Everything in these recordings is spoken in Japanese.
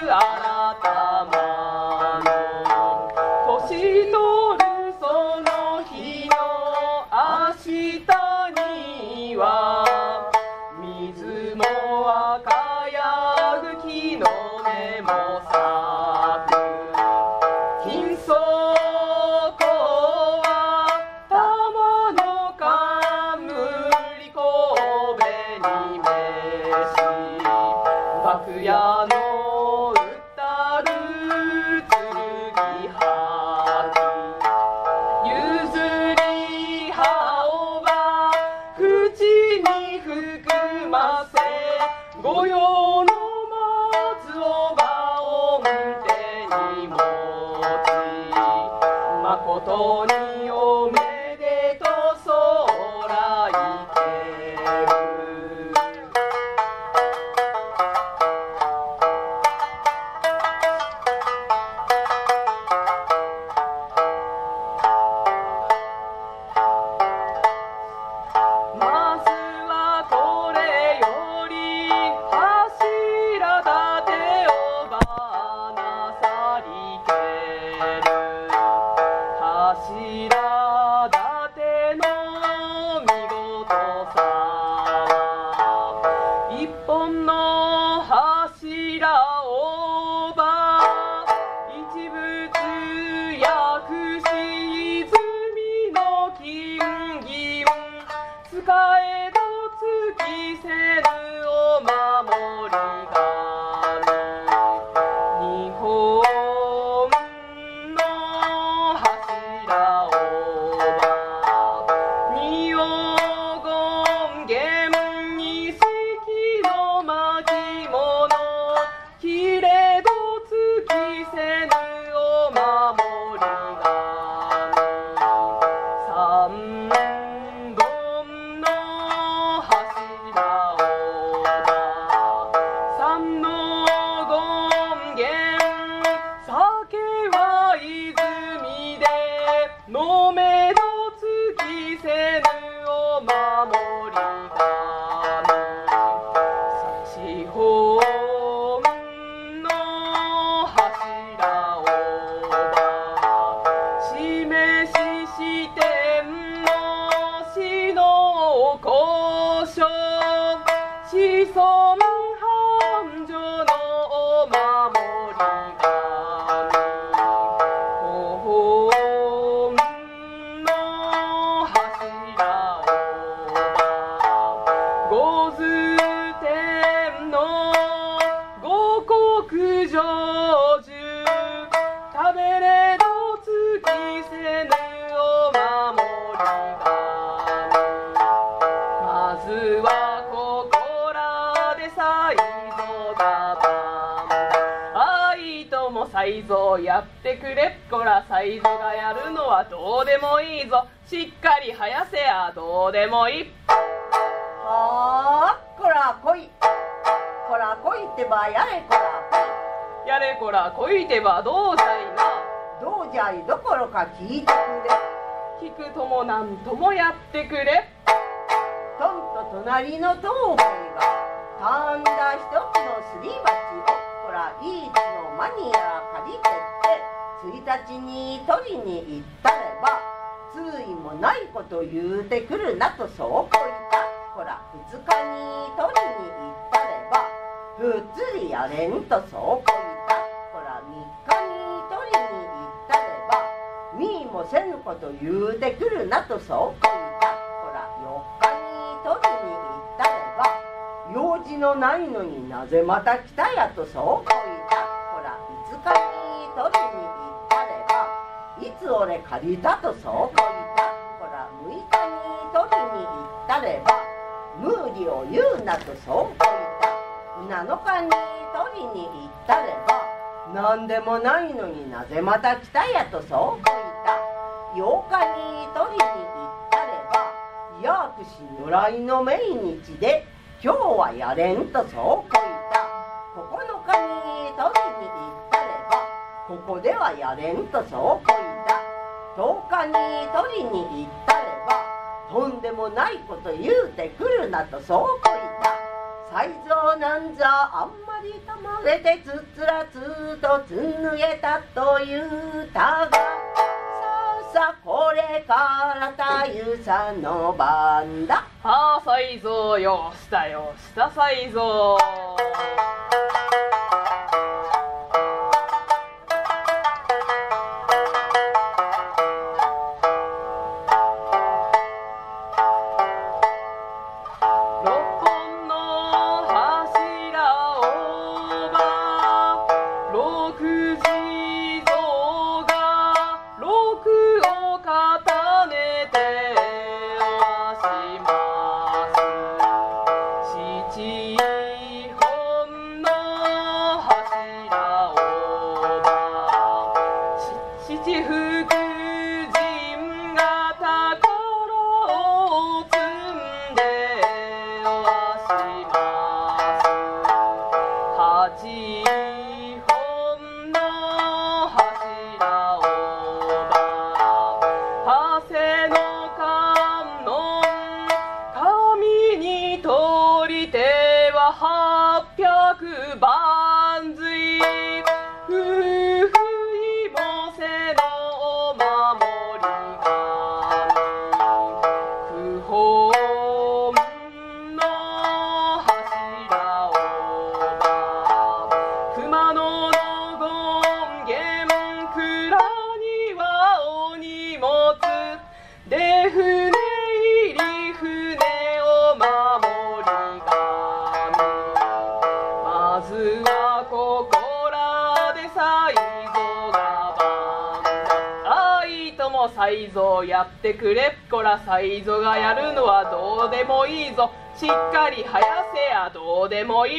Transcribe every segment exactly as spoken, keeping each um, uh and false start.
改まぬ年取るその日の明日には水も赤や茎の根も咲く金相公は玉の冠神戸に召し幕屋の歌る剣はき譲り羽をば口に含ませ御用の松をば音手に持ち誠におめでとそらいけるまずはこれより柱立てをばなさりける柱立ての見事さは一本の柱をば一物薬師泉の金銀使えど尽きせぬお守り神日本の柱をば二黄金弦に四季の巻物切れど尽きせぬお守り神三本の柱をば三の権現酒は泉で飲めど尽きせぬお守り神四本の柱をば示ししての死の交渉子孫繁盛のお守り神五本の柱をば五頭天の五穀成就食べれど尽きせぬお守り神まずはここらで才蔵がばん愛とも才蔵やってくれこら才蔵がやるのはどうでもいいぞしっかり生やせやどうでもいいはあこら来いこら来いってばやれこらやれこらこいてばどうじゃいな来いどうじゃいどころか聞いてくれ聞くともなんともやってくれとんと隣の東北がたんだ一つのすり鉢をこらいいつの間にやら借りてってついたちに取りに行ったれば通意もないこと言うてくるなとそうこいたこら二日に取りに行ったればふっつりやれんとそうこいたこら三日に取りに行ったればみーもせぬこと言うてくるなとそうこいたこら四日に取りに行ったれば用事のないのになぜまた来たやとそうこいたこら五日に取りに行ったればいつ俺借りたとそうこいたこら六日に取りに行ったれば無理を言うなとそうこいた七日に取りに行ったれば何でもないのになぜまた来たやとそうこいた八日に取りに行ったれば薬師如来の命日で今日はやれんとそうこいた九日に取りに行ったればここではやれんとそうこいた十日に取りに行ったればとんでもないこと言うてくるなとそうこいた才蔵なんざあんまりりと曲げてつつらつとつぬげたというたが、さあさあこれからたゆさんの番だ。 はあ才蔵よしたよした才蔵。才蔵やってくれっこら、才蔵がやるのはどうでもいいぞ、しっかりはやせやどうでもいい。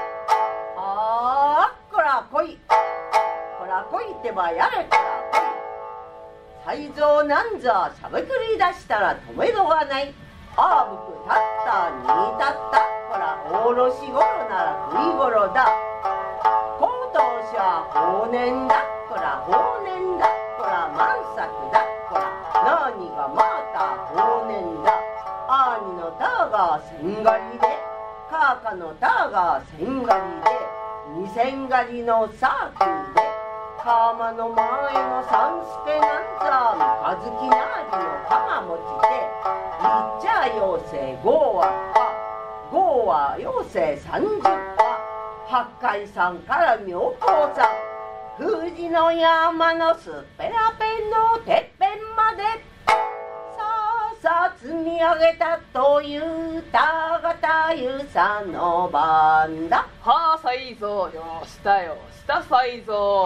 あーこら来い、こら来いってばやれこら来い。才蔵なんざしゃべくり出したら止めどがない。あーぶくたったにたった、こらおろしごろなら食いごろだ。今年は法年だ、こら法年だ、こら満作だ、こら何がまた法年だ。兄のたが千狩りで、かかのたが千狩りで、二千狩りのサークルで、鎌の前の三助なんざ三日月なりの鎌持ちで、いっちゃ妖精五はか、五は妖精三十羽、八海山から妙高山、富士の山のすっぺらぺんのてっぺんまで、さあさあ積み上げたというたがたゆさんの番だ。 はあ才蔵よしたよした才蔵。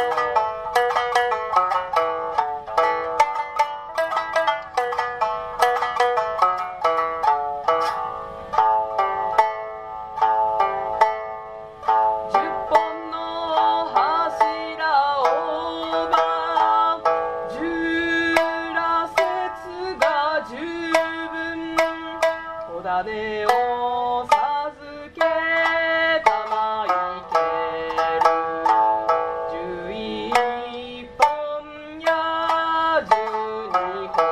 種を授けたまいける、十一本や十二本、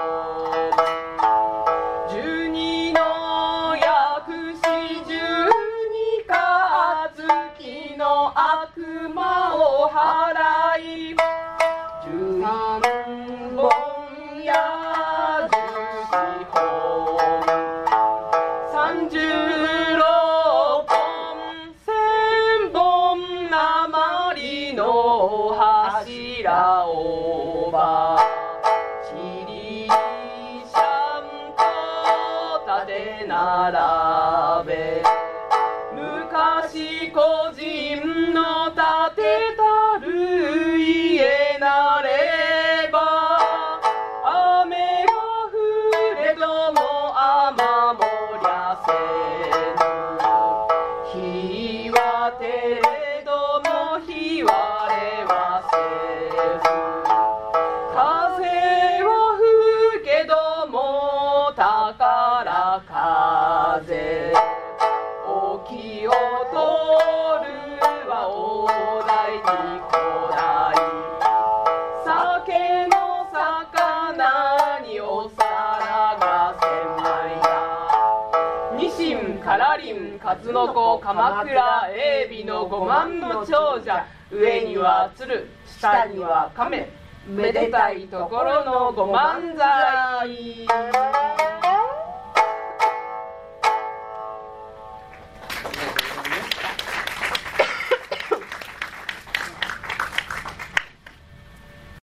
十二の薬師、十二か月の悪魔を払い、十三本や十四本、三十六本、千本余りの柱をば、ちりしゃんと立て並べ、昔個人の建てたる家なれば、雨が降れども雨も日は照れども日割れはせず、 数の子鎌倉永美のごまんの長者、上には鶴下には亀、めでたいところのごまんざい。